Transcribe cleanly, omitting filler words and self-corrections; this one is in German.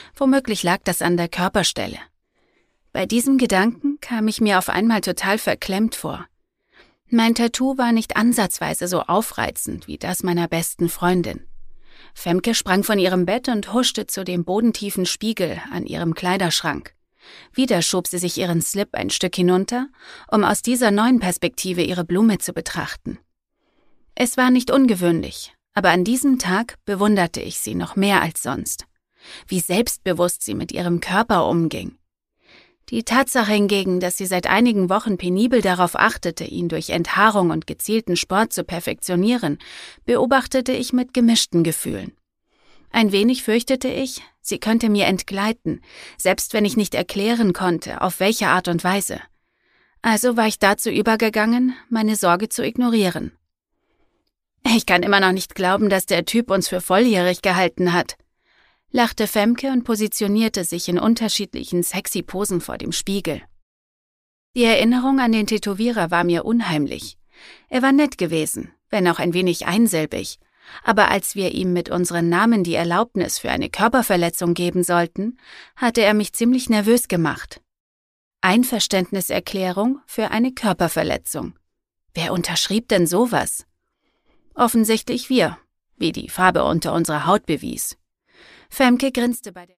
Womöglich lag das an der Körperstelle. Bei diesem Gedanken kam ich mir auf einmal total verklemmt vor. Mein Tattoo war nicht ansatzweise so aufreizend wie das meiner besten Freundin. Femke sprang von ihrem Bett und huschte zu dem bodentiefen Spiegel an ihrem Kleiderschrank. Wieder schob sie sich ihren Slip ein Stück hinunter, um aus dieser neuen Perspektive ihre Blume zu betrachten. Es war nicht ungewöhnlich, aber an diesem Tag bewunderte ich sie noch mehr als sonst. Wie selbstbewusst sie mit ihrem Körper umging. Die Tatsache hingegen, dass sie seit einigen Wochen penibel darauf achtete, ihn durch Enthaarung und gezielten Sport zu perfektionieren, beobachtete ich mit gemischten Gefühlen. Ein wenig fürchtete ich, sie könnte mir entgleiten, selbst wenn ich nicht erklären konnte, auf welche Art und Weise. Also war ich dazu übergegangen, meine Sorge zu ignorieren. »Ich kann immer noch nicht glauben, dass der Typ uns für volljährig gehalten hat«, lachte Femke und positionierte sich in unterschiedlichen sexy Posen vor dem Spiegel. Die Erinnerung an den Tätowierer war mir unheimlich. Er war nett gewesen, wenn auch ein wenig einsilbig, aber als wir ihm mit unseren Namen die Erlaubnis für eine Körperverletzung geben sollten, hatte er mich ziemlich nervös gemacht. Einverständniserklärung für eine Körperverletzung. Wer unterschrieb denn sowas? Offensichtlich wir, wie die Farbe unter unserer Haut bewies. Femke grinste bei der